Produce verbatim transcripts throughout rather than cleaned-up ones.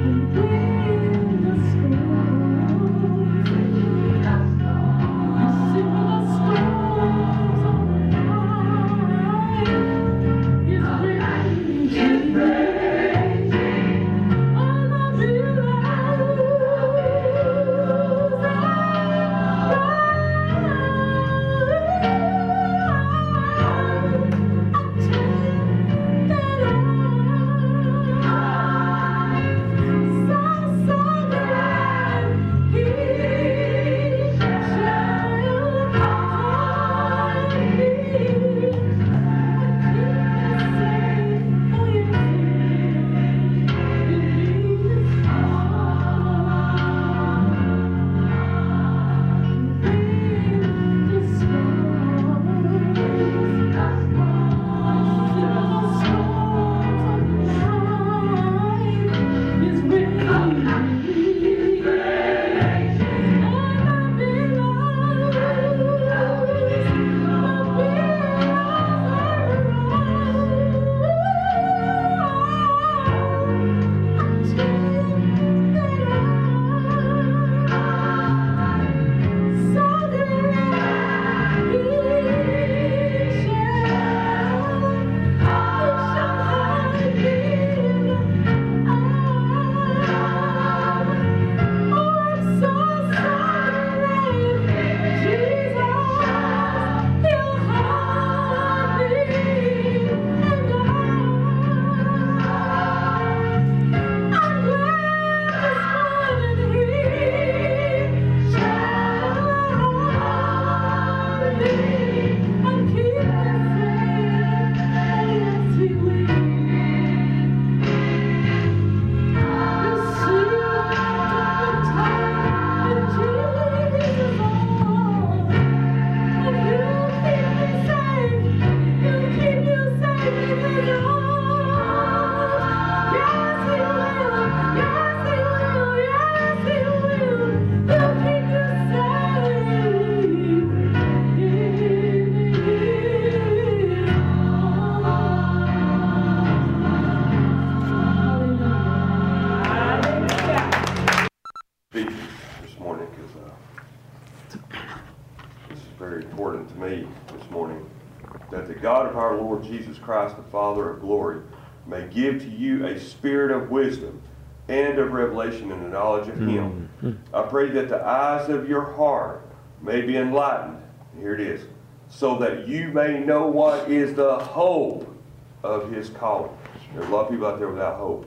Jesus Christ, the Father of glory, may give to you a spirit of wisdom and of revelation in the knowledge of Him. Mm-hmm. I pray that the eyes of your heart may be enlightened. Here it is. So that you may know what is the hope of His calling. There's a lot of people out there without hope.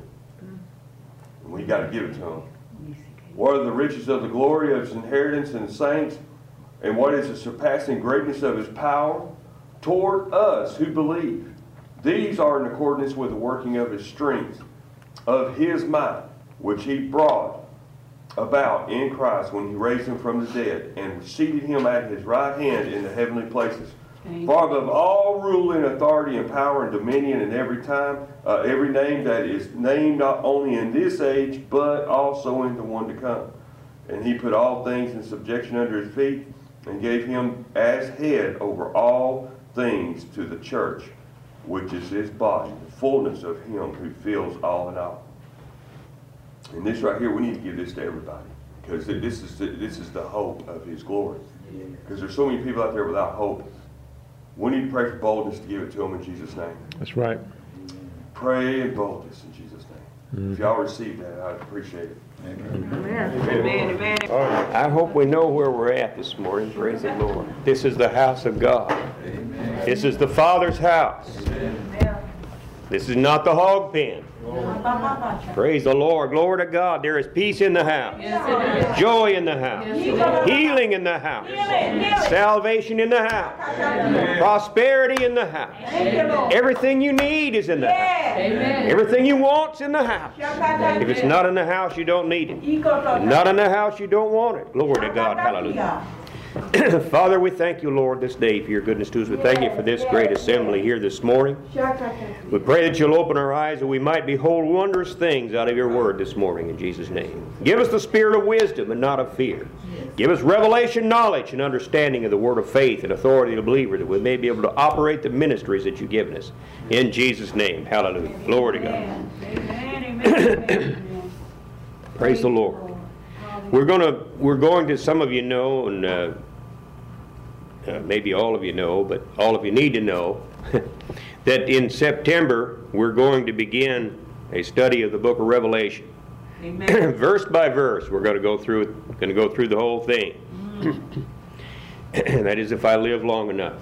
And we got to give it to them. What are the riches of the glory of His inheritance in the saints? And what is the surpassing greatness of His power toward us who believe? These are in accordance with the working of His strength, of His might, which He brought about in Christ when He raised Him from the dead and seated Him at His right hand in the heavenly places. Far above all rule and authority and power and dominion in every time, uh, every name that is named not only in this age, but also in the one to come. And He put all things in subjection under His feet and gave Him as head over all things to the church, which is His body, the fullness of Him who fills all in all. And this right here, we need to give this to everybody, because this is the, this is the hope of His glory. Because there's so many people out there without hope. We need to pray for boldness to give it to them in Jesus' name. That's right. Pray in boldness in Jesus' name. Mm-hmm. If y'all receive that, I'd appreciate it. Amen. Amen. Amen. Amen. Right. I hope we know where we're at this morning. Praise the Lord. This is the house of God. Amen. This is the Father's house. Amen. This is not the hog pen. Lord. Praise the Lord. Glory to God. There is peace in the house. Yes, joy in the house. Yes, healing in the house. Yes, salvation in the house. Yes. Prosperity in the house. Yes. Everything you need is in the yes. house. Amen. Everything you want is in the house. If it's not in the house, you don't need it. If not in the house, you don't want it. Glory to God. Hallelujah. Father, we thank you, Lord, this day for your goodness to us. We thank you for this great assembly here this morning. We pray that you'll open our eyes that we might behold wondrous things out of your word this morning in Jesus' name. Give us the spirit of wisdom and not of fear. Give us revelation, knowledge, and understanding of the word of faith and authority of the believer, that we may be able to operate the ministries that you've given us. In Jesus' name, hallelujah. Glory to God. Amen. Amen. Praise the Lord. We're gonna we're going to, some of you know, and uh, uh, maybe all of you know, but all of you need to know that in September we're going to begin a study of the book of Revelation. Amen. Verse by verse, we're going to go through it. Going to go through the whole thing. Mm. That is, if I live long enough.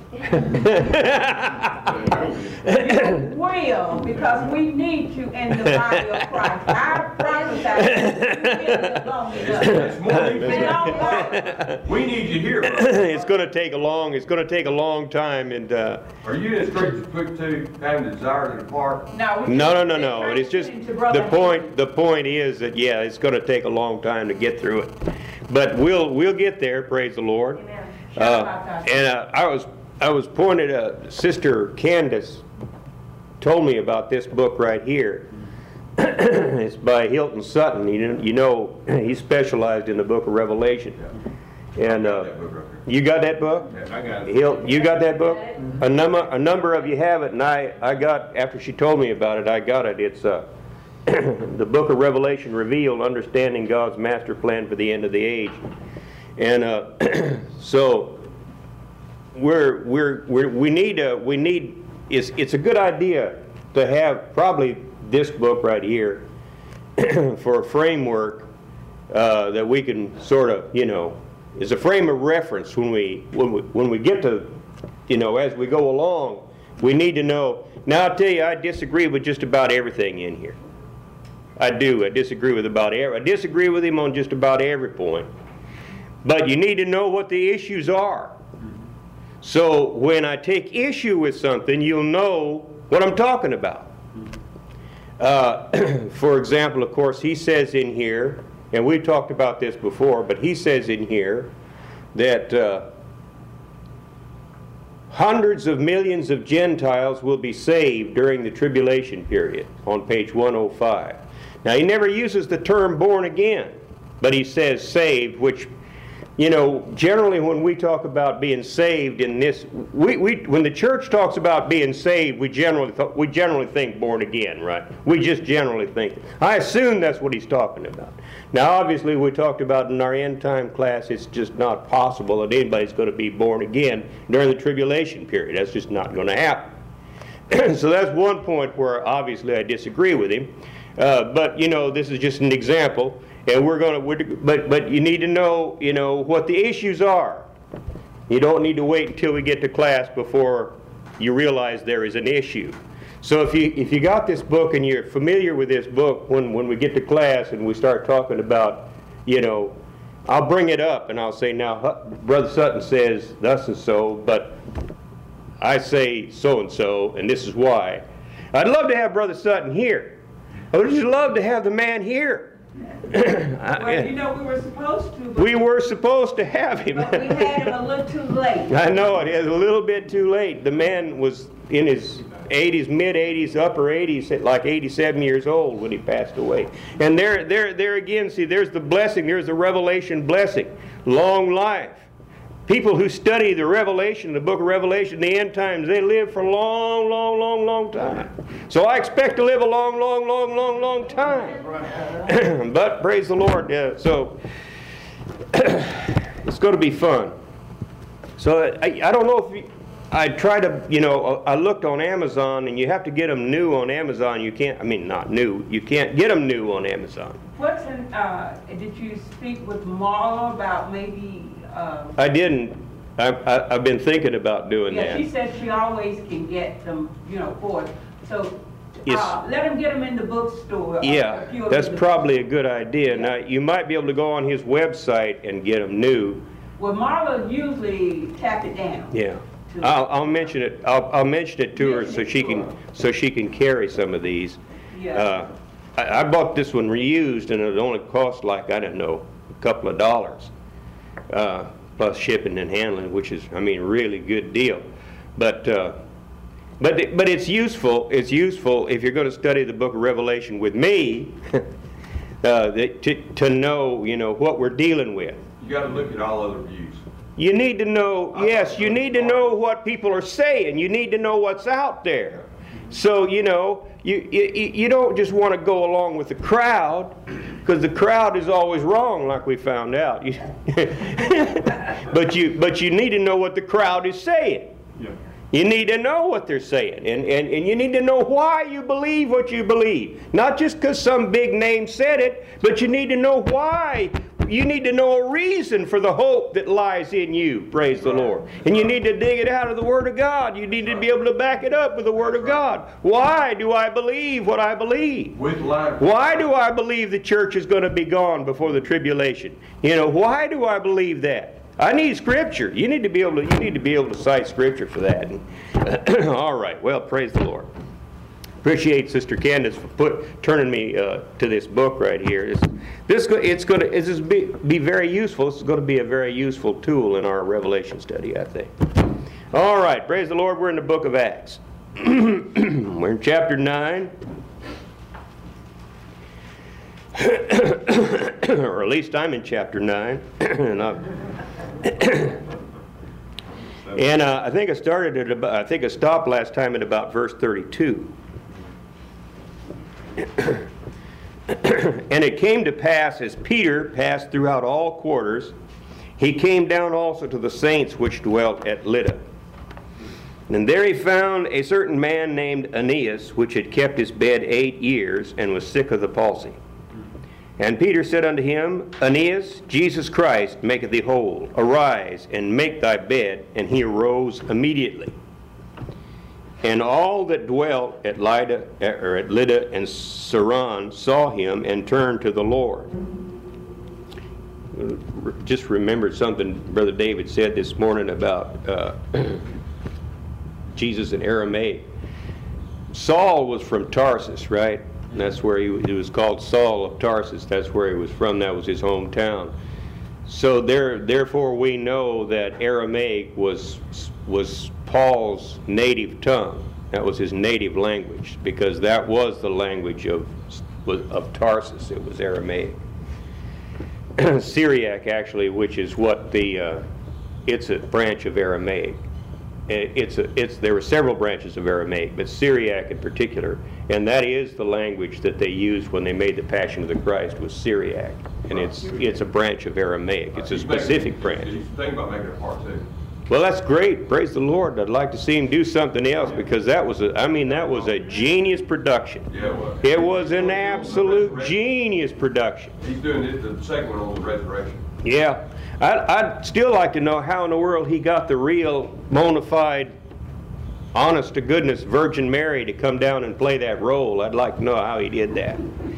You will, because we need you in the body of Christ. I prophesy you will live long enough. It's more than It's long life. We need you here, brother. It's going to take a long. It's going to take a long time, and uh, Are you in scriptures put to having a desire to depart? No, we no, no, just- no, they no. turn It's just it into Brother the point. The point is that yeah, it's going to take a long time to get through it, but we'll we'll get there. Praise the Lord. Amen. Uh, and uh, I was I was pointed. Uh, Sister Candace told me about this book right here. It's by Hilton Sutton. You know, you know, he specialized in the book of Revelation. And uh, That book right here. you got that book? Yeah, I got it. Hilt, you got that book? A number a number of you have it, and I I got after she told me about it. I got it. It's uh, the book of Revelation revealed, understanding God's master plan for the end of the age. And uh, so we're, we're, we're, we need, a, we need it's, it's a good idea to have probably this book right here for a framework uh, that we can sort of, you know, is a frame of reference when we, when we, when we get to, you know, as we go along, we need to know. Now I'll tell you, I disagree with just about everything in here. I do. I disagree with about every, I disagree with him on just about every point. But you need to know what the issues are. So when I take issue with something, you'll know what I'm talking about. Uh, for example, of course, he says in here, and we talked about this before, but he says in here that uh, hundreds of millions of Gentiles will be saved during the tribulation period on page one oh five. Now, he never uses the term born again, but he says saved, which, you know, generally when we talk about being saved in this, we, we when the church talks about being saved, we generally th we generally think born again, right? We just generally think. I assume that's what he's talking about. Now, obviously, we talked about in our end time class, it's just not possible that anybody's going to be born again during the tribulation period. That's just not going to happen. So that's one point where obviously I disagree with him. Uh, but you know, this is just an example. And we're going to, but, but you need to know, you know, what the issues are. You don't need to wait until we get to class before you realize there is an issue. So if you, if you got this book and you're familiar with this book, when, when we get to class and we start talking about, you know, I'll bring it up and I'll say, now, Brother Sutton says thus and so, but I say so and so, and this is why. I'd love to have Brother Sutton here. I would just love to have the man here. Well, you know, we were supposed to. But We were supposed to have him. But we had him a little too late. I know it is a little bit too late. The man was in his eighties, mid eighties, upper eighties, like eighty-seven years old when he passed away. And there, there, there again, see, there's the blessing. There's the Revelation blessing. Long life. People who study the Revelation, the book of Revelation, the end times, they live for a long, long, long, long time. So I expect to live a long, long, long, long, long time. But praise the Lord. Yeah, so it's going to be fun. So I, I don't know if you, I try to, you know, I looked on Amazon, and you have to get them new on Amazon. You can't, I mean, not new. You can't get them new on Amazon. What's in, uh, did you speak with Marla about maybe, uh, I didn't. I, I, I've been thinking about doing yeah, that. she said she always can get them, you know, for us. So, Yes. uh, let them get them in the bookstore. uh, a few Yeah, of that's them. probably a good idea. Yeah. Now, you might be able to go on his website and get them new. Well, Marla usually tap it down. Yeah. I'll, I'll mention it. I'll, I'll mention it to her so she can so she can carry some of these. Yeah. Uh, I, I bought this one reused, and it only cost like, I don't know, a couple of dollars, uh, plus shipping and handling, which is, I mean, really good deal. But uh, but it, but it's useful. It's useful if you're going to study the Book of Revelation with me, uh, that, to to know, you know, what we're dealing with. You got to look at all other views. You need to know, yes, you need to know what people are saying. You need to know what's out there. So, you know, you, you, you don't just want to go along with the crowd. because the crowd is always wrong, like we found out. but you but you need to know what the crowd is saying. Yeah. You need to know what they're saying, and, and, and you need to know why you believe what you believe. Not just because some big name said it, but you need to know why. You need to know a reason for the hope that lies in you, praise the Lord. And you need to dig it out of the Word of God. You need to be able to back it up with the Word of God. Why do I believe what I believe? With life. Why do I believe the church is going to be gone before the tribulation? You know, why do I believe that? I need Scripture. You need to be able to. You need to be able to cite Scripture for that. All right. Well, praise the Lord. Appreciate Sister Candace for put turning me uh, to this book right here. This, this it's going to it's be, be very useful. This is going to be a very useful tool in our Revelation study, I think. All right. Praise the Lord. We're in the book of Acts. We're in chapter nine. Or at least I'm in chapter nine. and and uh, I think I started at about, I think I stopped last time at about verse thirty-two. And it came to pass, as Peter passed throughout all quarters, he came down also to the saints which dwelt at Lydda. And there he found a certain man named Aeneas, which had kept his bed eight years, and was sick of the palsy. And Peter said unto him, Aeneas, Jesus Christ maketh thee whole. Arise, and make thy bed. And he arose immediately. And all that dwelt at Lydda, or at Lydda and Saron saw him, and turned to the Lord. Just remembered something Brother David said this morning about uh, Jesus in Aramaic. Saul was from Tarsus, right? And that's where he, he was called Saul of Tarsus. That's where he was from. That was his hometown. So there, therefore, we know that Aramaic was was Paul's native tongue. That was his native language, because that was the language of of Tarsus. It was Aramaic. Syriac, actually, which is what the uh, it's a branch of Aramaic. It's a, it's, there were several branches of Aramaic, but Syriac in particular, and that is the language that they used when they made the Passion of the Christ, was Syriac, and it's it's a branch of Aramaic. It's a specific branch. He's thinking about making it part two. Well, that's great. Praise the Lord. I'd like to see him do something else, because that was a, I mean, that was a genius production. Yeah, it was. It was an absolute genius production. He's doing it, the second one on the resurrection. Yeah. I'd, I'd still like to know how in the world he got the real, bona fide, honest-to-goodness Virgin Mary to come down and play that role. I'd like to know how he did that.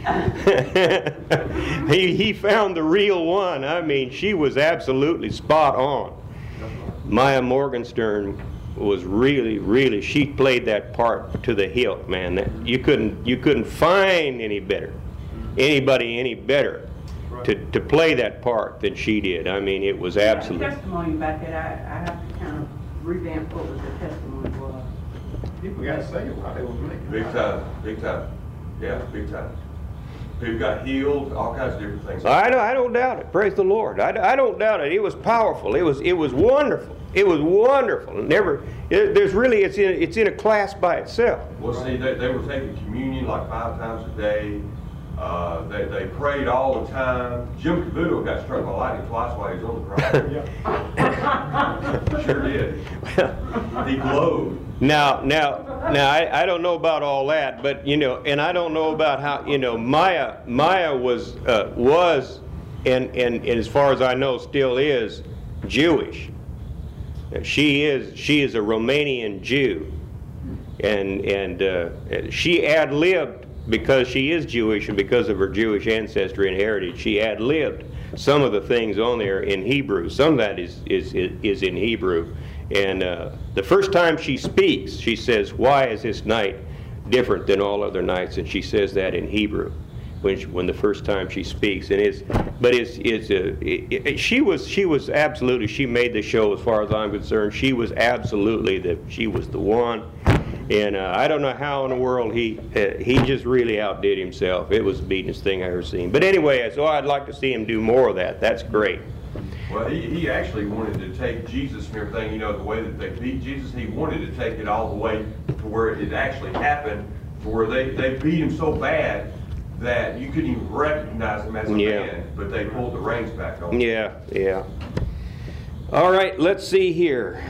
he, he found the real one. I mean, she was absolutely spot on. Maya Morgenstern was really, really, she played that part to the hilt, man. That, you couldn't, you couldn't find any better, anybody any better to, to play that part than she did. I mean, it was absolutely. Yeah, testimony about that, I, I have to kind of revamp what was the testimony was. People got saved while they was making Big time, big time. Yeah, big time. People got healed, all kinds of different things. I don't, I don't doubt it. Praise the Lord. I, I don't doubt it. It was powerful. It was, it was wonderful. It was wonderful. Never. It, there's really, it's in, it's in a class by itself. Well, see, they, they were taking communion like five times a day. Uh, they, they prayed all the time. Jim Cavuto got struck by lightning twice while he was on the cross. Sure did. He glowed. Now, now, now, I, I don't know about all that, but you know, and I don't know about how, you know, Maya, Maya was, uh, was, and, and and as far as I know, still is Jewish. She is, she is a Romanian Jew, and and uh, she ad-libbed, because she is Jewish and because of her Jewish ancestry and heritage. She ad-libbed some of the things on there in Hebrew. Some of that is is is in Hebrew. And uh, the first time she speaks, she says, "Why is this night different than all other nights?" And she says that in Hebrew when she, when the first time she speaks. And it's, but it's it's uh, it, it, she was she was absolutely, she made the show as far as I'm concerned. She was absolutely the she was the one. And uh, I don't know how in the world he uh, he just really outdid himself. It was the beatingest thing I ever seen. But anyway, so I'd like to see him do more of that. That's great. Well, he, he actually wanted to take Jesus and everything, you know, the way that they beat Jesus. He wanted to take it all the way to where it actually happened, to where they, they beat him so bad that you couldn't even recognize them as a Yeah. man, but they pulled the reins back on. Yeah, yeah. All right, let's see here.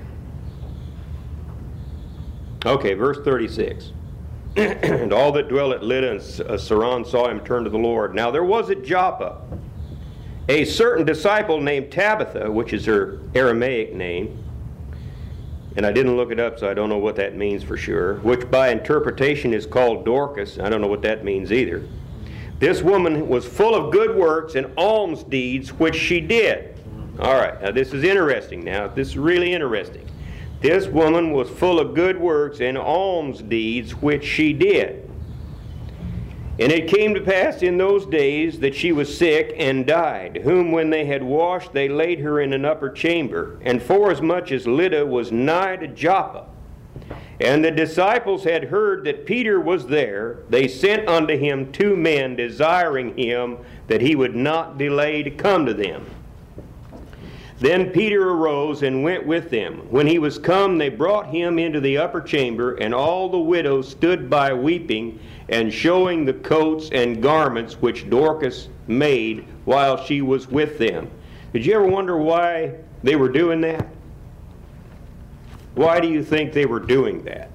Okay, verse thirty-six. And all that dwell at Lydda and Saron saw him turn to the Lord. Now there was at Joppa a certain disciple named Tabitha, which is her Aramaic name, and I didn't look it up, so I don't know what that means for sure, which by interpretation is called Dorcas. I don't know what that means either. This woman was full of good works and alms deeds, which she did. All right, now this is interesting now. This is really interesting. This woman was full of good works and alms deeds, which she did. And it came to pass in those days that she was sick and died, whom when they had washed, they laid her in an upper chamber. And forasmuch as Lydda was nigh to Joppa, and the disciples had heard that Peter was there, they sent unto him two men, desiring him that he would not delay to come to them. Then Peter arose and went with them. When he was come, they brought him into the upper chamber, and all the widows stood by weeping, and showing the coats and garments which Dorcas made while she was with them. Did you ever wonder why they were doing that? Why do you think they were doing that?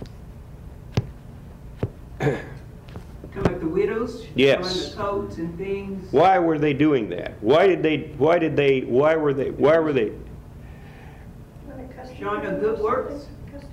Come at the widows, Yes. showing the coats and things. Why were they doing that? Why did they, why did they, why were they, why were they? Showing the good works.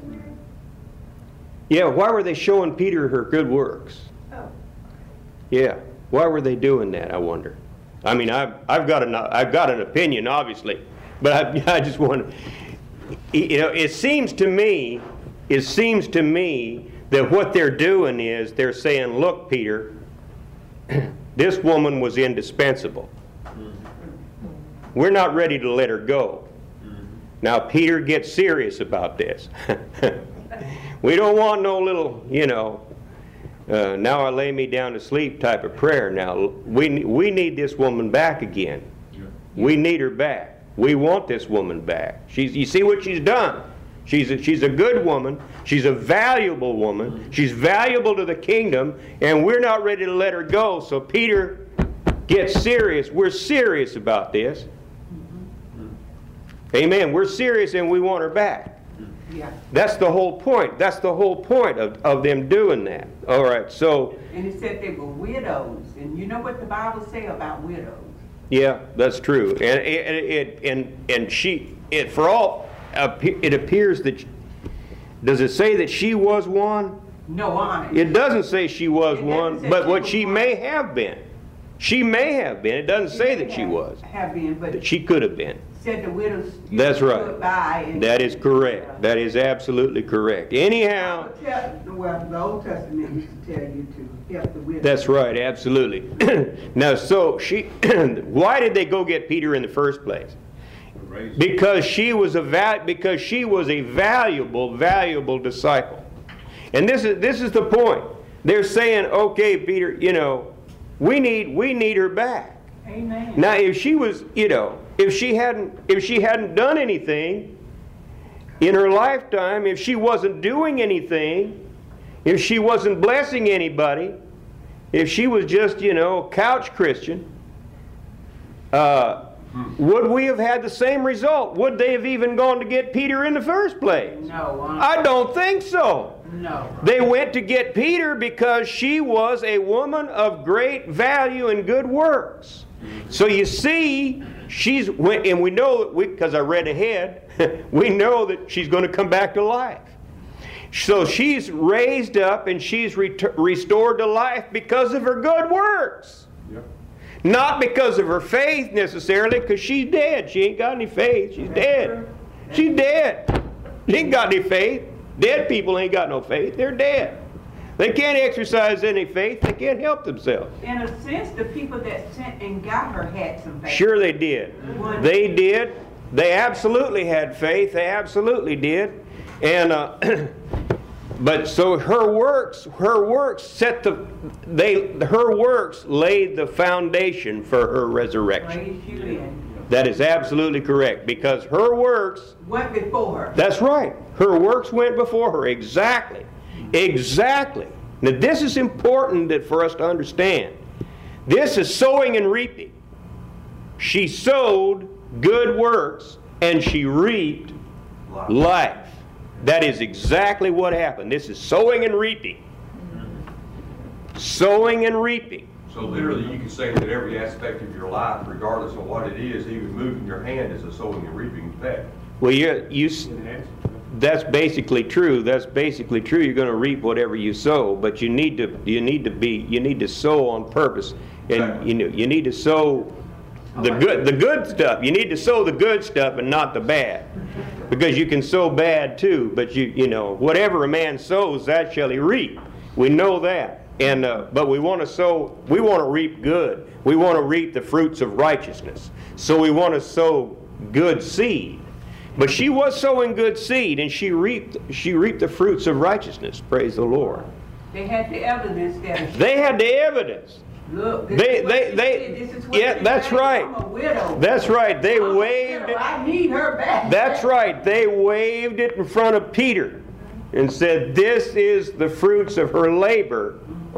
Yeah, why were they showing Peter her good works? Oh. Yeah, why were they doing that, I wonder? I mean, I've, I've, got, an, I've got an opinion, obviously, but I, I just want to, you know, it seems to me, it seems to me that what they're doing is they're saying, look, Peter, this woman was indispensable. We're not ready to let her go. Now, Peter, get serious about this. We don't want no little, you know, uh, now I lay me down to sleep type of prayer. Now, we, we need this woman back again. We need her back. We want this woman back. She's, you see what she's done. She's a, she's a good woman. She's a valuable woman. She's valuable to the kingdom, and we're not ready to let her go. So Peter, get serious. We're serious about this. Amen. We're serious, and we want her back. Yeah. That's the whole point. That's the whole point of, of them doing that. All right, so... And it said they were widows. And you know what the Bible say about widows? Yeah, that's true. And it, it, and and she, it for all, it appears that, does it say that she was one? No, I. It doesn't say she was It doesn't one, say but she what was she one. may have been. She may have been. It doesn't say that she have- was. Have been, but That she could have been. said the widows. That's right. stood by and- That is correct. That is absolutely correct. Anyhow, Tell- Well, the Old Testament used to tell you to help the widows. that's right, absolutely. Now, so she, why did they go get Peter in the first place? Because she was a val- because she was a valuable, valuable disciple. And this is this is the point. They're saying, okay, Peter, you know, we need we need her back. Amen. Now, if she was, you know, if she hadn't if she hadn't done anything in her lifetime, if she wasn't doing anything, if she wasn't blessing anybody, if she was just, you know, a couch Christian, uh, would we have had the same result? Would they have even gone to get Peter in the first place? No, uh, I don't think so. no. They went to get Peter because she was a woman of great value and good works. So you see, she's, and we know, because I read ahead, we know that she's going to come back to life. So she's raised up and she's ret- restored to life because of her good works. Yep. Not because of her faith necessarily, because she's dead. She ain't got any faith. She's dead. She's dead. She ain't got any faith. Dead people ain't got no faith. They're dead. They can't exercise any faith. They can't help themselves. In a sense, the people that sent and got her had some faith. Sure they did. They did. They absolutely had faith. They absolutely did. And uh, but so her works, her works set the they her works laid the foundation for her resurrection. Praise you in. That is absolutely correct, because her works, Went before her. that's right. Her works went before her. Exactly. Exactly. Now this is important that for us to understand. This is sowing and reaping. She sowed good works and she reaped life. That is exactly what happened. This is sowing and reaping. Sowing and reaping. So literally you can say that every aspect of your life, regardless of what it is, even moving your hand is a sowing and reaping effect. Well, you, you, that's basically true. That's basically true. You're going to reap whatever you sow, but you need to you need to be you need to sow on purpose, and you know you need to sow the good the good stuff. You need to sow the good stuff and not the bad, because you can sow bad too. But you you know whatever a man sows, that shall he reap. We know that, and uh, but we want to sow. We want to reap good. We want to reap the fruits of righteousness. So we want to sow good seed. But she was sowing good seed, and she reaped she reaped the fruits of righteousness. Praise the Lord. They had the evidence that They had the evidence. Look, this They is what they she they did. This is what yeah, she that's did. right. I'm a widow. That's right. They I'm a waved widow. it. I need her back. That's right. They waved it in front of Peter and said, "This is the fruits of her labor.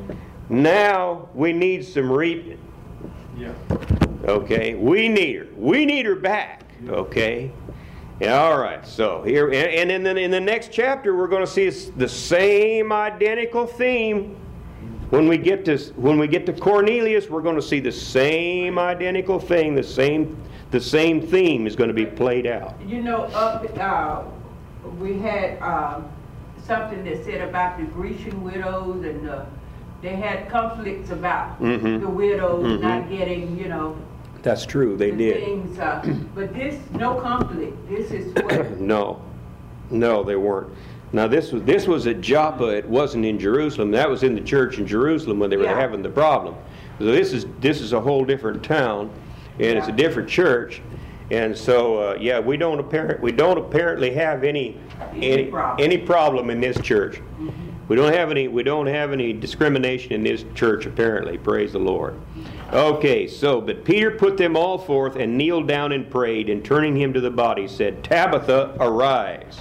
Now we need some reaping." Yeah. Okay, we need her. We need her back. Okay. Yeah, all right. So here, and in the in the next chapter, we're going to see the same identical theme. When we get to when we get to Cornelius, we're going to see the same identical thing. The same the same theme is going to be played out. You know, up uh, we had um, something that said about the Grecian widows, and uh, they had conflicts about Mhm. the widows Mhm. not getting, you know, That's true. They the did. things. Uh, but this, no conflict. This is what. No, no, they weren't. Now this was this was at Joppa. It wasn't in Jerusalem. That was in the church in Jerusalem when they were Yeah. having the problem. So this is this is a whole different town, and it's a Yeah. different church. And so uh, yeah, we don't apparent we don't apparently have any Any any problem. any problem in this church. We don't have any we don't have any discrimination in this church apparently. Praise the Lord. Okay, so but Peter put them all forth and kneeled down and prayed, and turning him to the body said, "Tabitha, arise."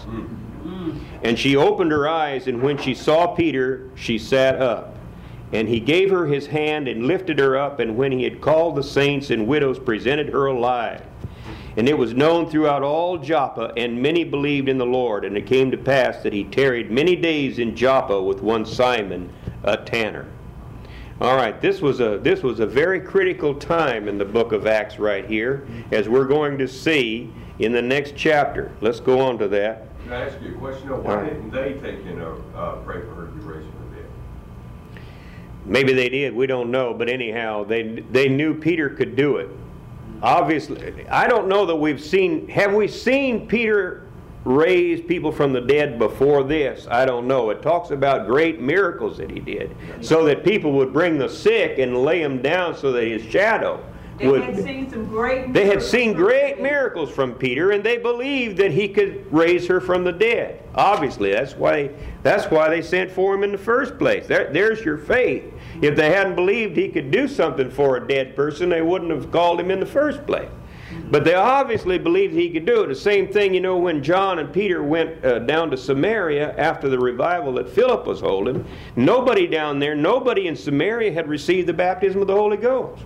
And she opened her eyes, and when she saw Peter, she sat up. And he gave her his hand and lifted her up, and when he had called the saints and widows, presented her alive. And it was known throughout all Joppa, and many believed in the Lord. And it came to pass that he tarried many days in Joppa with one Simon, a tanner. All right, this was a this was a very critical time in the book of Acts right here, as we're going to see in the next chapter. Let's go on to that. Can I ask you a question? Though? Why All right. didn't they take in a uh, pray for her to be raised from the dead? Maybe they did, we don't know, but anyhow, they they knew Peter could do it. Obviously, I don't know that we've seen, have we seen Peter raise people from the dead before this? I don't know. It talks about great miracles that he did, so that people would bring the sick and lay them down so that his shadow They would... had seen some great. They had seen miracles. great miracles from Peter, and they believed that he could raise her from the dead. Obviously, that's why that's why they sent for him in the first place. There, there's your faith. If they hadn't believed he could do something for a dead person, they wouldn't have called him in the first place. But they obviously believed he could do it. The same thing, you know, when John and Peter went uh, down to Samaria after the revival that Philip was holding, nobody down there, nobody in Samaria had received the baptism of the Holy Ghost.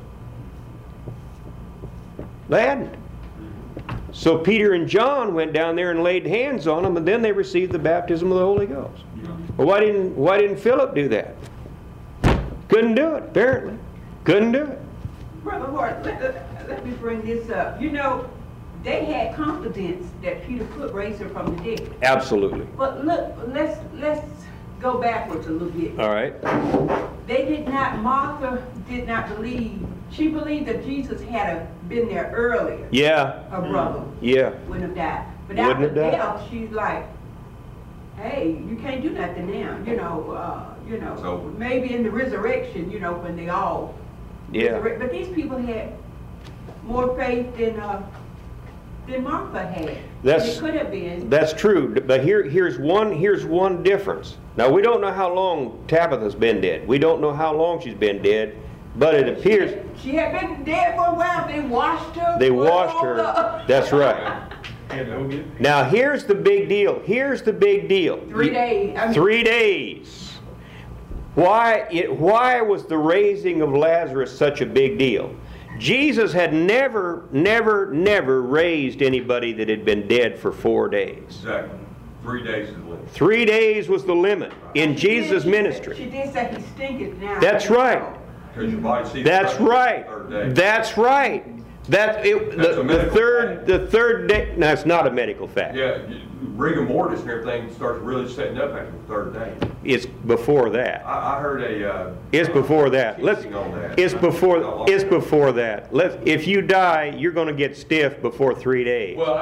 They hadn't. So Peter and John went down there and laid hands on them, and then they received the baptism of the Holy Ghost. Well, why didn't why didn't Philip do that? Couldn't do it, apparently. Couldn't do it. Brother Hart, let, let me bring this up. You know, they had confidence that Peter could raise her from the dead. Absolutely. But look, let's let's go backwards a little bit. All right. They did not. Martha did not believe. She believed that Jesus had a, been there earlier. Yeah. Her brother Yeah. wouldn't have died. But Wouldn't after have died. death, she's like, "Hey, you can't do nothing now." You know. Uh, you know. So- maybe in the resurrection. You know, when they all. Yeah. resurrect- But these people had more faith than uh, than Martha had. That's- It could have been. That's true, but here, here's one here's one difference. Now, we don't know how long Tabitha's been dead. We don't know how long she's been dead, but it appears She had been dead for a while. They washed her. they put washed on her. the- That's right. Yeah, no good. Now, here's the big deal. Here's the big deal. Three days. I mean, Three days. Why, it, why was the raising of Lazarus such a big deal? Jesus had never, never, never raised anybody that had been dead for four days. Exactly. Three days is the limit. Three days was the limit in She did- Jesus' she said- ministry. She did say he stinketh now. That's right. Because your body sees That's the third right. day. That's right. That it, That's the, a the medical third fact. the third day. No, it's not a medical fact. Yeah, you- rigor mortis and everything starts really setting up after the third day. It's before that. I, I heard a. Uh, It's before that. Let's. teaching on that. It's Not before. long It's ago. before that. Let's. If you die, you're going to get stiff before three days. Well,